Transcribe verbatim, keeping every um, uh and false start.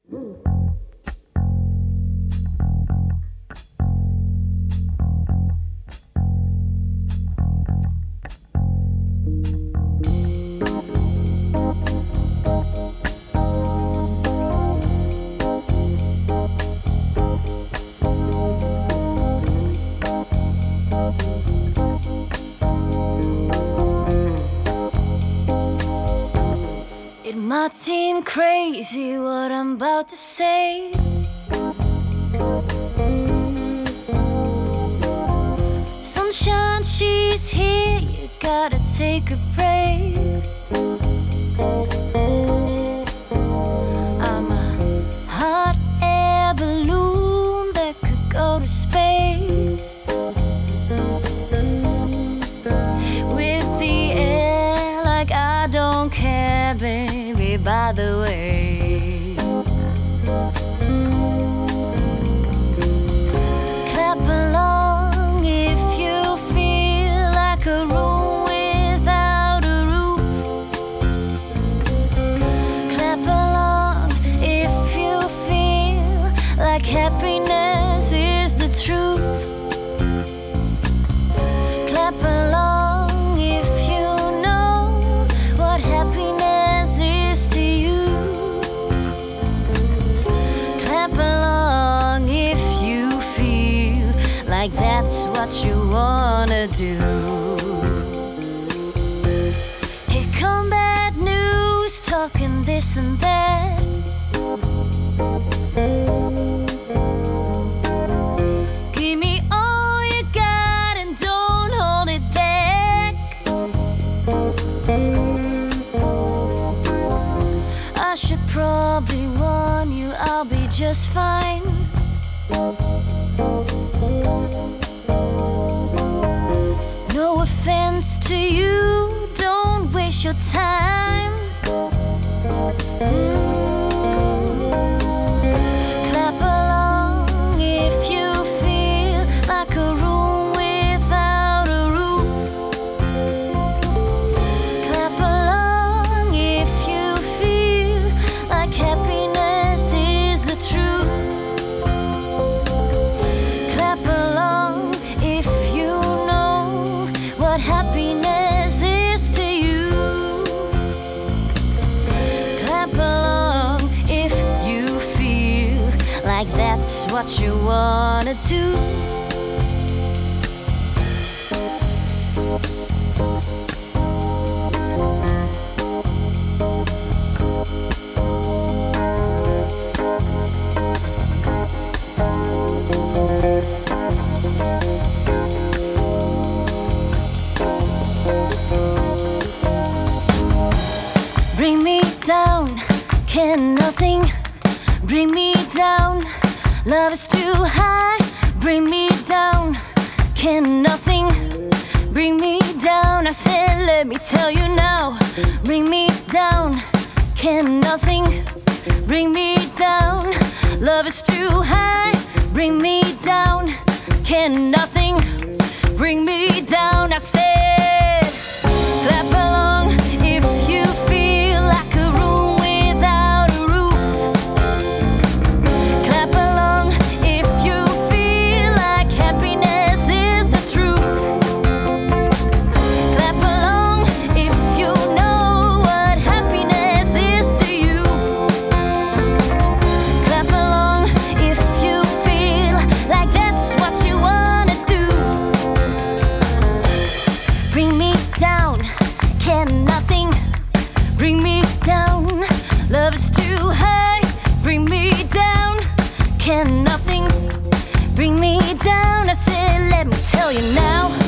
It might seem crazy what I'm about to say. Sunshine, she's here, you gotta take a break. I'm a hot air balloon that could go to space. With the air like I don't care, baby, by the way. Clap along if you feel like a room without a roof. Clap along if you feel like happiness is the truth. Clap along if you know what happiness is to you. Clap along if you feel like that's what you wanna do. Here come bad news, talking this and that. Give me all you got and don't hold it back. I should probably warn you, I'll be just fine. No offense to you, don't waste your time. Mm. Clap along if you feel like a room without a roof. Clap along if you feel like happiness is the truth. Clap along if you know what happiness is to you. Clap along if you feel like that's what you wanna do. Bring me down, can nothing bring me down? Love is too high, bring me down, can nothing bring me down? I said, let me tell you now, bring me down, can nothing bring me down? Love is too high, bring me down, can nothing bring me down? I said, clap along if you feel like a room without a roof. Clap along if you feel like happiness is the truth. Clap along if you know what happiness is to you. Clap along if you feel like that's what you wanna do. Bring me down, can nothing bring me down? Love is too high, bring me down, can nothing bring me down? I said, let me tell you now.